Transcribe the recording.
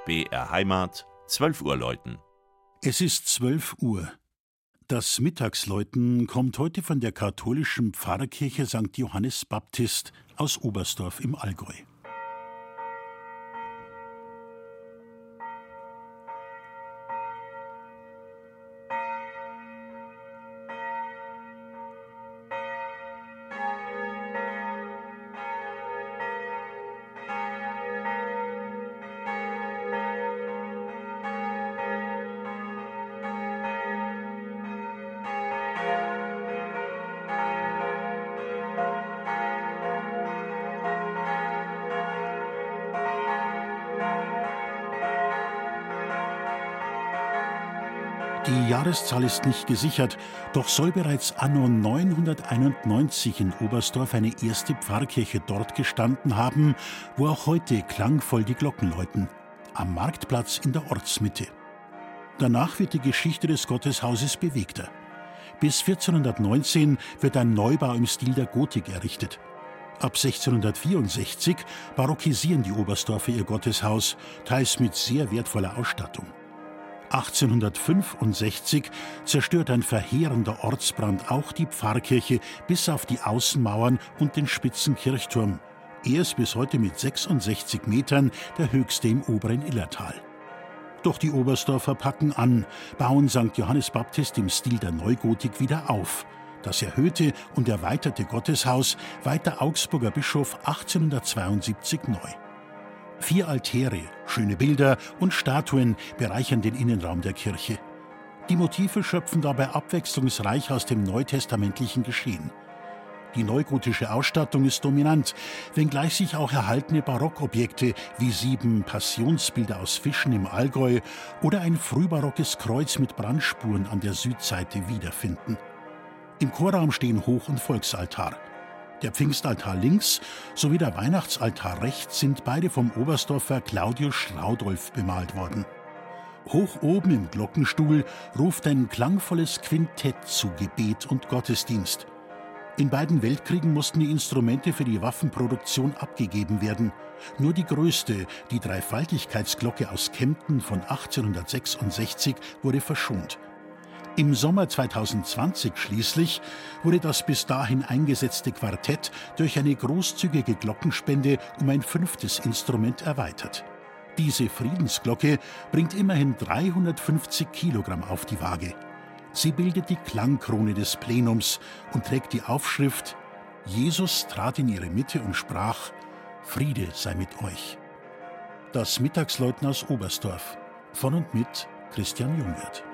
BR Heimat, 12 Uhr läuten. Es ist 12 Uhr. Das Mittagsläuten kommt heute von der katholischen Pfarrkirche St. Johannes Baptist aus Oberstdorf im Allgäu. Die Jahreszahl ist nicht gesichert, doch soll bereits anno 991 in Oberstdorf eine erste Pfarrkirche dort gestanden haben, wo auch heute klangvoll die Glocken läuten, am Marktplatz in der Ortsmitte. Danach wird die Geschichte des Gotteshauses bewegter. Bis 1419 wird ein Neubau im Stil der Gotik errichtet. Ab 1664 barockisieren die Oberstdorfer ihr Gotteshaus, teils mit sehr wertvoller Ausstattung. 1865 zerstört ein verheerender Ortsbrand auch die Pfarrkirche bis auf die Außenmauern und den spitzen Kirchturm. Er ist bis heute mit 66 Metern der höchste im oberen Illertal. Doch die Oberstdorfer packen an, bauen St. Johannes Baptist im Stil der Neugotik wieder auf. Das erhöhte und erweiterte Gotteshaus weiht der Augsburger Bischof 1872 neu. 4 Altäre, schöne Bilder und Statuen bereichern den Innenraum der Kirche. Die Motive schöpfen dabei abwechslungsreich aus dem neutestamentlichen Geschehen. Die neugotische Ausstattung ist dominant, wenngleich sich auch erhaltene Barockobjekte wie 7 Passionsbilder aus Fischen im Allgäu oder ein frühbarockes Kreuz mit Brandspuren an der Südseite wiederfinden. Im Chorraum stehen Hoch- und Volksaltar. Der Pfingstaltar links sowie der Weihnachtsaltar rechts sind beide vom Oberstdorfer Claudius Schraudolph bemalt worden. Hoch oben im Glockenstuhl ruft ein klangvolles Quintett zu Gebet und Gottesdienst. In beiden Weltkriegen mussten die Instrumente für die Waffenproduktion abgegeben werden. Nur die größte, die Dreifaltigkeitsglocke aus Kempten von 1866, wurde verschont. Im Sommer 2020 schließlich wurde das bis dahin eingesetzte Quartett durch eine großzügige Glockenspende um ein 5. Instrument erweitert. Diese Friedensglocke bringt immerhin 350 Kilogramm auf die Waage. Sie bildet die Klangkrone des Plenums und trägt die Aufschrift: Jesus trat in ihre Mitte und sprach: Friede sei mit euch. Das Mittagsläuten aus Oberstdorf. Von und mit Christian Jungwirth.